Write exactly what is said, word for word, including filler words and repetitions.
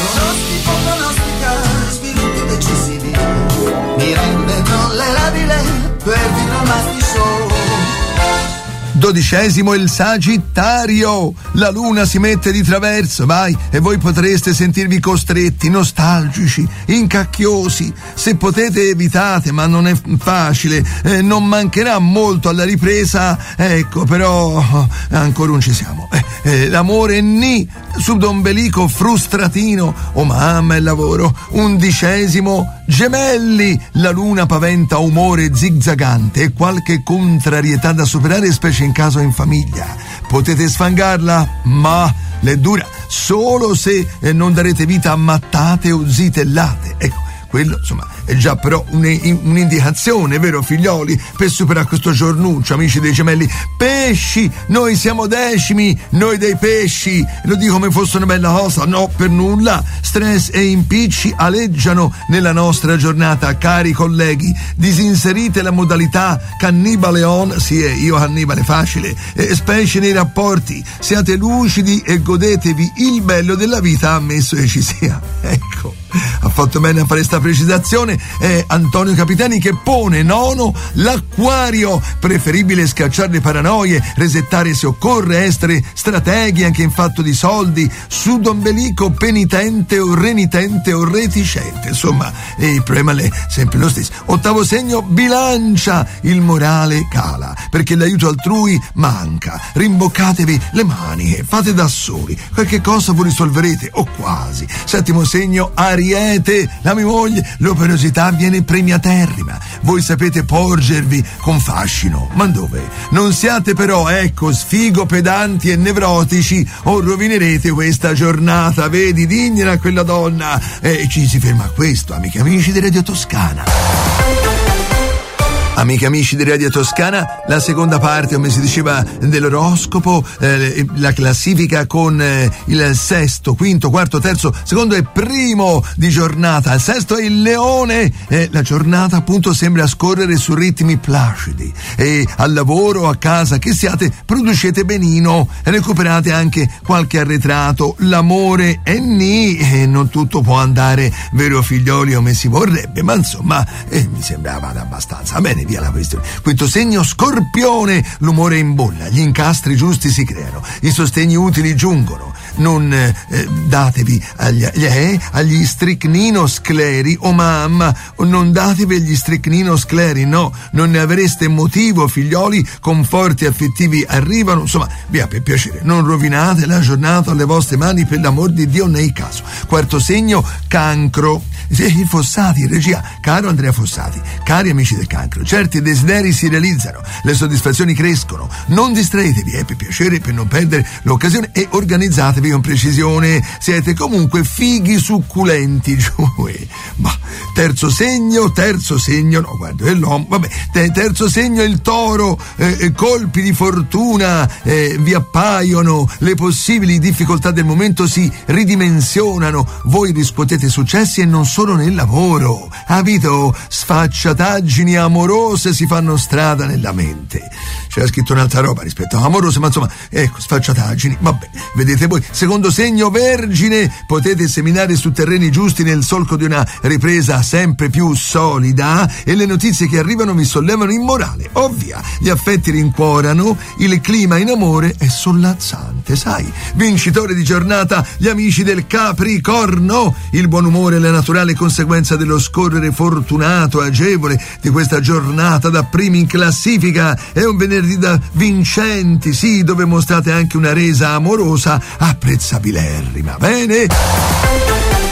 Pronostico, pronostica sviluppi decisivi, mi rende tollerabile perfino il Masti Show. Dodicesimo il Sagittario, la luna si mette di traverso, vai, e voi potreste sentirvi costretti, nostalgici, incacchiosi. Se potete evitate, ma non è facile, eh, non mancherà molto alla ripresa, ecco, però ancora non ci siamo. Eh, eh, l'amore ni, sudombelico frustratino, oh mamma il lavoro. Undicesimo Gemelli, la luna paventa umore zigzagante e qualche contrarietà da superare, specie in caso in famiglia. Potete sfangarla, ma le dura solo se eh, non darete vita a mattate o zitellate. Ecco, quello insomma è già però un'indicazione, vero figlioli, per superare questo giornuccio, amici dei Gemelli. Pesci, noi siamo decimi, noi dei pesci, lo dico come fosse una bella cosa, no, per nulla. Stress e impicci aleggiano nella nostra giornata, cari colleghi. Disinserite la modalità cannibale on, sì, è io cannibale facile, eh, specie nei rapporti. Siate lucidi e godetevi il bello della vita, ammesso che ci sia. Ecco, ha fatto bene a fare sta precisazione. È Antonio Capitani che pone nono l'Acquario, preferibile scacciare le paranoie, resettare se occorre, essere strateghi anche in fatto di soldi, sudombelico penitente o renitente o reticente, insomma il problema è sempre lo stesso. Ottavo segno Bilancia, il morale cala perché l'aiuto altrui manca, rimboccatevi le maniche, fate da soli, qualche cosa voi risolverete o quasi. Settimo segno Ariete, la mia moglie, l'operosità viene premiaterrima, voi sapete porgervi con fascino, ma dove? Non siate però, ecco, sfigo pedanti e nevrotici o rovinerete questa giornata, vedi, dignela a quella donna. E ci si ferma a questo, amiche e amici di Radio Toscana. Amiche e amici di Radio Toscana, la seconda parte, come si diceva, dell'oroscopo, eh, la classifica con eh, il sesto, quinto, quarto, terzo, secondo e primo di giornata. Il sesto è il Leone, eh, la giornata appunto sembra scorrere su ritmi placidi e al lavoro, a casa, che siate, producete benino, recuperate anche qualche arretrato. L'amore è ni e non tutto può andare, vero figlioli, come si vorrebbe, ma insomma eh, mi sembrava abbastanza. Bene, via la questione. Quinto segno Scorpione, l'umore in bolla, gli incastri giusti si creano, i sostegni utili giungono. Non eh, datevi agli, eh, agli stricninoscleri, o oh mamma, non datevi agli stricninoscleri, no, non ne avreste motivo, figlioli, conforti affettivi arrivano, insomma, via, per piacere, non rovinate la giornata alle vostre mani, per l'amor di Dio, nei caso. Quarto segno Cancro, i Fossati, regia, caro Andrea Fossati, cari amici del Cancro, certi desideri si realizzano, le soddisfazioni crescono, non distraetevi, eh, per piacere, per non perdere l'occasione, e organizzatevi con precisione, siete comunque fighi succulenti, giù. Ma terzo segno, terzo segno, no, guarda, è l'uomo, vabbè, terzo segno il Toro, eh, colpi di fortuna eh, vi appaiono, le possibili difficoltà del momento si ridimensionano, voi riscuotete successi e non solo nel lavoro, capito? Sfacciataggini amorose si fanno strada nella mente. C'era scritto un'altra roba rispetto a amorose, ma insomma, ecco, sfacciataggini, vabbè, vedete voi. Secondo segno Vergine, potete seminare su terreni giusti nel solco di una ripresa sempre più solida e le notizie che arrivano vi sollevano in morale. Ovvia, gli affetti rincuorano, il clima in amore è sollazzante, sai. Vincitore di giornata gli amici del Capricorno, il buon umore è la naturale conseguenza dello scorrere fortunato e agevole di questa giornata da primi in classifica. È un venerdì da vincenti, sì, dove mostrate anche una resa amorosa apprezzabilerrima. Bene?